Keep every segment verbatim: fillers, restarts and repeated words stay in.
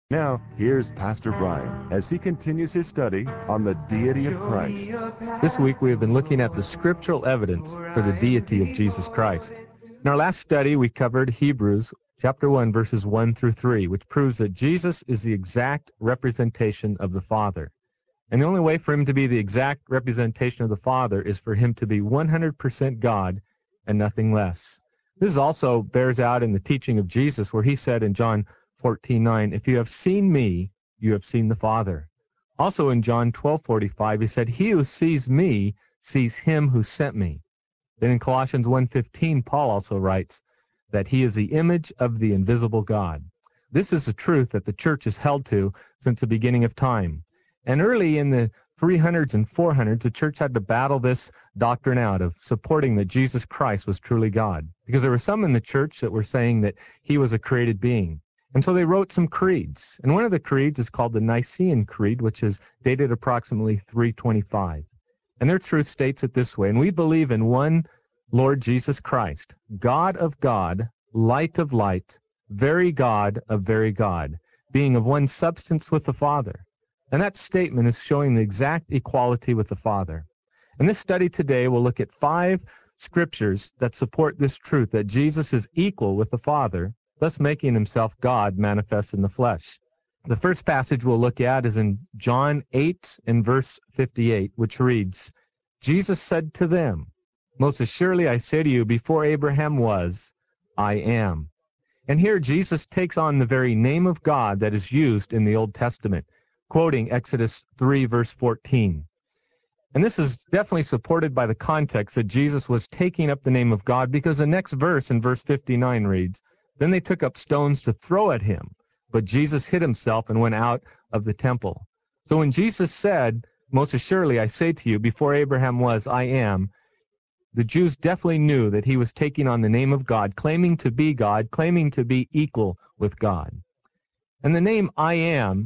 Now, here's Pastor Brian as he continues his study on the deity of Christ. This week we have been looking at the scriptural evidence for the deity of Jesus Christ. In our last study we covered Hebrews chapter one verses one through three, which proves that Jesus is the exact representation of the Father. And the only way for him to be the exact representation of the Father is for him to be one hundred percent God and nothing less. This also bears out in the teaching of Jesus, where he said in John fourteen nine, "If you have seen me, you have seen the Father." Also in John twelve forty-five, he said, "He who sees me sees him who sent me." Then in Colossians one fifteen, Paul also writes that he is the image of the invisible God. This is a truth that the church has held to since the beginning of time. And early in the three hundreds and four hundreds, the church had to battle this doctrine out of supporting that Jesus Christ was truly God, because there were some in the church that were saying that he was a created being. And so they wrote some creeds. And one of the creeds is called the Nicene Creed, which is dated approximately three twenty-five. And their truth states it this way: "And we believe in one Lord Jesus Christ, God of God, light of light, very God of very God, being of one substance with the Father." And that statement is showing the exact equality with the Father. In this study today, we'll look at five scriptures that support this truth, that Jesus is equal with the Father, thus making himself God manifest in the flesh. The first passage we'll look at is in John eight and verse fifty-eight, which reads, "Jesus said to them, Most assuredly I say to you, before Abraham was, I am." And here Jesus takes on the very name of God that is used in the Old Testament, quoting Exodus three verse fourteen. And this is definitely supported by the context that Jesus was taking up the name of God, because the next verse in verse fifty-nine reads, "Then they took up stones to throw at him, but Jesus hid himself and went out of the temple." So when Jesus said, "Most assuredly I say to you, before Abraham was, I am," the Jews definitely knew that he was taking on the name of God, claiming to be God, claiming to be equal with God. And the name I am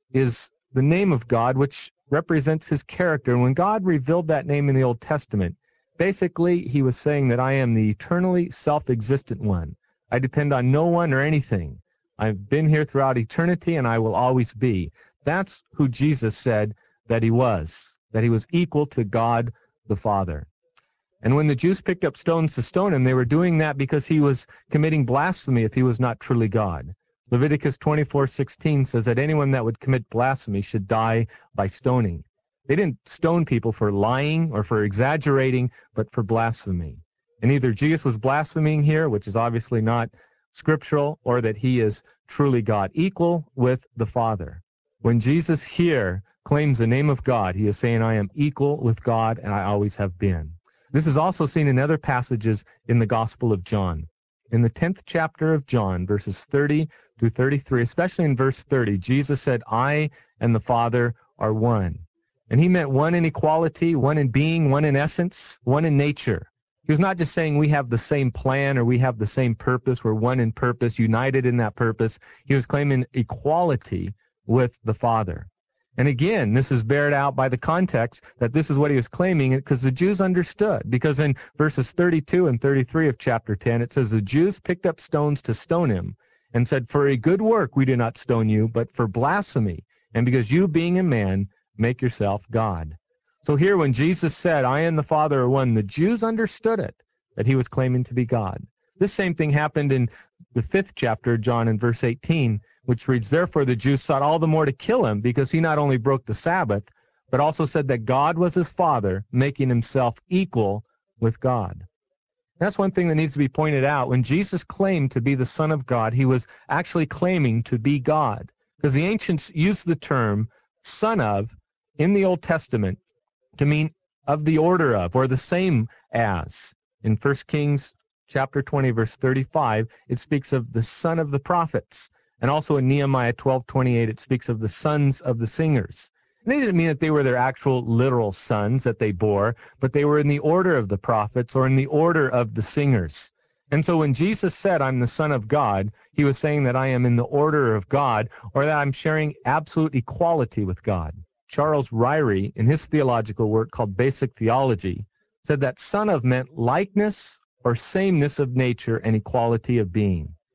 is the name of God, which represents his character. And when God revealed that name in the Old Testament, basically he was saying that I am the eternally self-existent one. I depend on no one or anything. I've been here throughout eternity, and I will always be. That's who Jesus said that he was, that he was equal to God the Father. And when the Jews picked up stones to stone him, they were doing that because he was committing blasphemy if he was not truly God. Leviticus twenty-four sixteen says that anyone that would commit blasphemy should die by stoning. They didn't stone people for lying or for exaggerating, but for blasphemy. And either Jesus was blaspheming here, which is obviously not scriptural, or that he is truly God, equal with the Father. When Jesus here claims the name of God, he is saying, I am equal with God, and I always have been. This is also seen in other passages in the Gospel of John. In the tenth chapter of John, verses thirty to thirty-three, especially in verse thirty, Jesus said, I and the Father are one. And he meant one in equality, one in being, one in essence, one in nature. He was not just saying we have the same plan or we have the same purpose, we're one in purpose, united in that purpose. He was claiming equality with the Father. And again, this is bared out by the context that this is what he was claiming, because the Jews understood. Because in verses thirty-two and thirty-three of chapter ten, it says, the Jews picked up stones to stone him and said, for a good work we do not stone you, but for blasphemy, and because you, being a man, make yourself God. So here when Jesus said, I and the Father are one, the Jews understood it, that he was claiming to be God. This same thing happened in the fifth chapter of John in verse eighteen, which reads, therefore the Jews sought all the more to kill him, because he not only broke the Sabbath, but also said that God was his Father, making himself equal with God. That's one thing that needs to be pointed out. When Jesus claimed to be the Son of God, he was actually claiming to be God, because the ancients used the term son of in the Old Testament to mean of the order of, or the same as. In First Kings chapter twenty, verse thirty-five, it speaks of the son of the prophets. And also in Nehemiah twelve twenty-eight, it speaks of the sons of the singers. And they didn't mean that they were their actual literal sons that they bore, but they were in the order of the prophets or in the order of the singers. And so when Jesus said, I'm the Son of God, he was saying that I am in the order of God, or that I'm sharing absolute equality with God. Charles Ryrie, in his theological work called Basic Theology, said that son of meant likeness or sameness of nature and equality of being.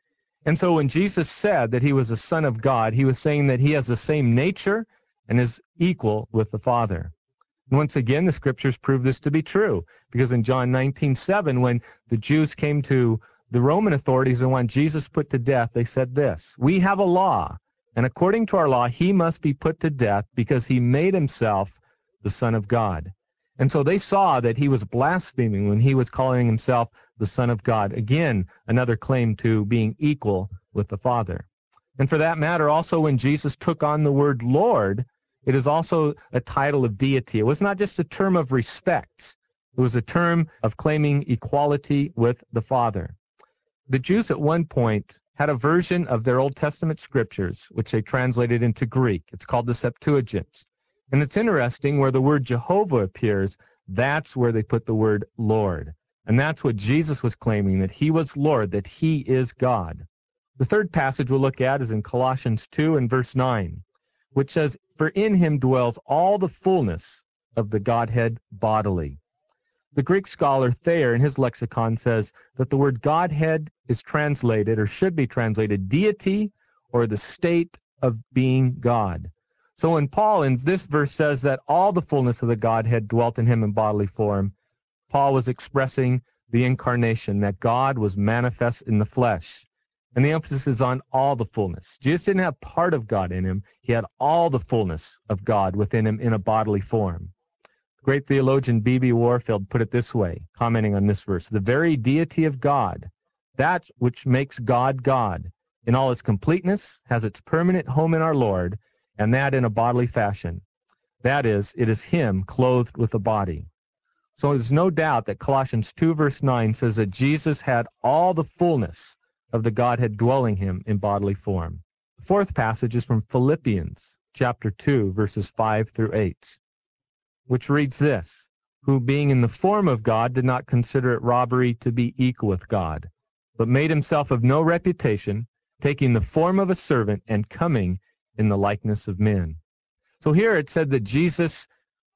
And so when Jesus said that he was a son of God, he was saying that he has the same nature and is equal with the Father. And once again, the scriptures prove this to be true, because in John nineteen seven, when the Jews came to the Roman authorities and wanted Jesus put to death, they said this: "We have a law, and according to our law, he must be put to death because he made himself the Son of God." And so they saw that he was blaspheming when he was calling himself the Son of God. Again, another claim to being equal with the Father. And for that matter, also when Jesus took on the word Lord, it is also a title of deity. It was not just a term of respect. It was a term of claiming equality with the Father. The Jews at one point had a version of their Old Testament scriptures, which they translated into Greek. It's called the Septuagint. And it's interesting, where the word Jehovah appears, that's where they put the word Lord. And that's what Jesus was claiming, that he was Lord, that he is God. The third passage we'll look at is in Colossians two and verse nine, which says, "For in him dwells all the fullness of the Godhead bodily." The Greek scholar Thayer in his lexicon says that the word Godhead is translated, or should be translated, deity, or the state of being God. So when Paul in this verse says that all the fullness of the Godhead dwelt in him in bodily form, Paul was expressing the incarnation, that God was manifest in the flesh. And the emphasis is on all the fullness. Jesus didn't have part of God in him. He had all the fullness of God within him in a bodily form. Great theologian B B Warfield put it this way, commenting on this verse: "The very deity of God, that which makes God God, in all its completeness, has its permanent home in our Lord, and that in a bodily fashion. That is, it is him clothed with a body." So there's no doubt that Colossians two verse nine says that Jesus had all the fullness of the Godhead dwelling him in bodily form. The fourth passage is from Philippians chapter two verses five through eight, which reads this: "Who being in the form of God did not consider it robbery to be equal with God, but made himself of no reputation, taking the form of a servant and coming in the likeness of men." So here it said that Jesus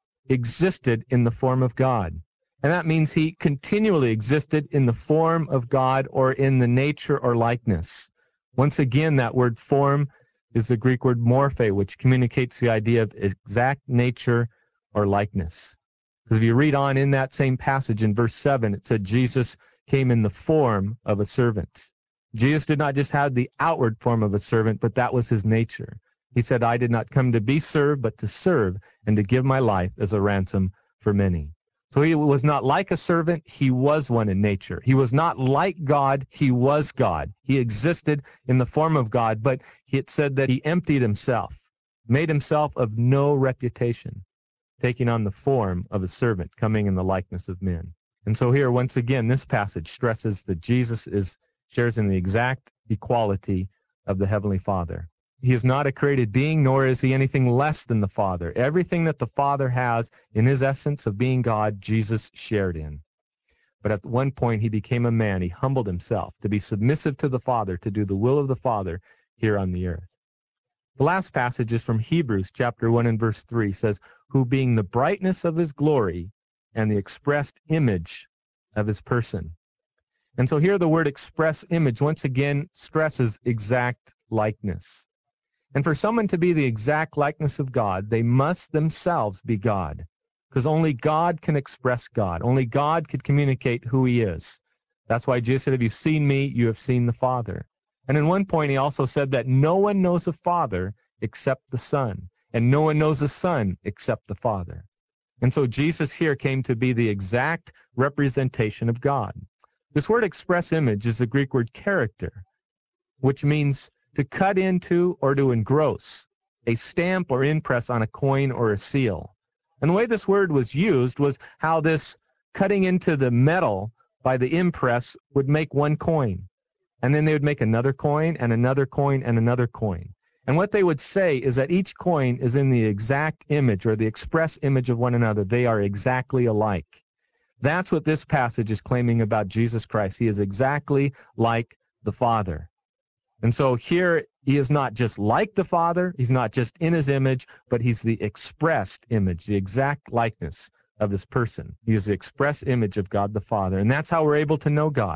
existed in the form of God. And that means he continually existed in the form of God, or in the nature or likeness. Once again, that word form is the Greek word morphe, which communicates the idea of exact nature or likeness. Because if you read on in that same passage in verse seven, it said Jesus came in the form of a servant. Jesus did not just have the outward form of a servant, but that was his nature. He said, "I did not come to be served, but to serve, and to give my life as a ransom for many." So he was not like a servant, he was one in nature. He was not like God, he was God. He existed in the form of God, but it said that he emptied himself, made himself of no reputation, taking on the form of a servant, coming in the likeness of men. And so here, once again, this passage stresses that Jesus is shares in the exact equality of the Heavenly Father. He is not a created being, nor is he anything less than the Father. Everything that the Father has in his essence of being God, Jesus shared in. But at one point, he became a man. He humbled himself to be submissive to the Father, to do the will of the Father here on the earth. The last passage is from Hebrews chapter one and verse three, says, "Who being the brightness of his glory and the expressed image of his person." And so here the word express image once again stresses exact likeness. And for someone to be the exact likeness of God, they must themselves be God, because only God can express God. Only God could communicate who he is. That's why Jesus said, "If you've seen me, you have seen the Father." And in one point, he also said that no one knows the Father except the Son, and no one knows the Son except the Father. And so Jesus here came to be the exact representation of God. This word express image is the Greek word character, which means to cut into or to engross, a stamp or impress on a coin or a seal. And the way this word was used was how this cutting into the metal by the impress would make one coin. And then they would make another coin and another coin and another coin. And what they would say is that each coin is in the exact image or the express image of one another. They are exactly alike. That's what this passage is claiming about Jesus Christ. He is exactly like the Father. And so here he is not just like the Father, he's not just in his image, but he's the expressed image, the exact likeness of his person. He is the express image of God the Father. And that's how we're able to know God,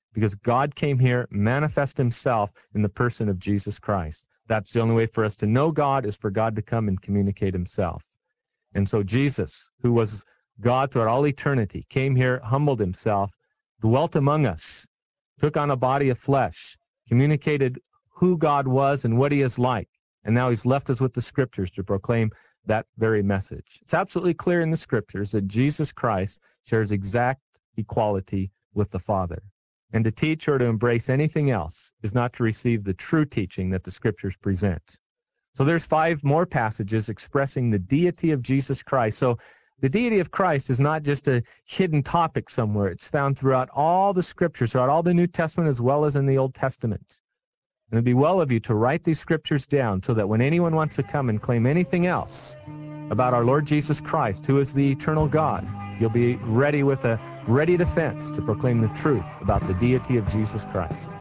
because God came here, manifest himself in the person of Jesus Christ. That's the only way for us to know God, is for God to come and communicate himself. And so Jesus, who was God throughout all eternity, came here, humbled himself, dwelt among us, took on a body of flesh, communicated who God was and what he is like. And now he's left us with the scriptures to proclaim that very message. It's absolutely clear in the scriptures that Jesus Christ shares exact equality with the Father. And to teach or to embrace anything else is not to receive the true teaching that the scriptures present. So there's five more passages expressing the deity of Jesus Christ. So the deity of Christ is not just a hidden topic somewhere. It's found throughout all the scriptures, throughout all the New Testament as well as in the Old Testament. And it'd be well of you to write these scriptures down so that when anyone wants to come and claim anything else about our Lord Jesus Christ, who is the eternal God, you'll be ready with a ready defense to proclaim the truth about the deity of Jesus Christ.